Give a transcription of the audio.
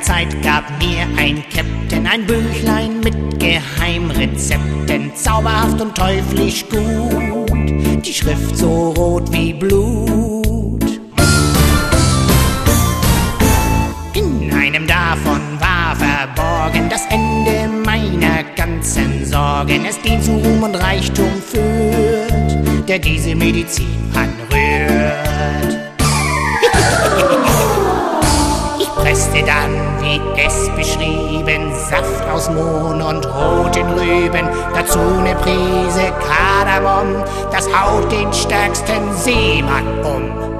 Zeit gab mir ein Käpt'n ein Büchlein mit Geheimrezepten, zauberhaft und teuflisch gut, die Schrift so rot wie Blut. In einem davon war verborgen das Ende meiner ganzen Sorgen. Es dient zu Ruhm und Reichtum führt, der diese Medizin anrührt. Ich presste dann, wie es beschrieben, Saft aus Mohn und roten Rüben, dazu ne Prise Kardamom, das haut den stärksten Seemann um.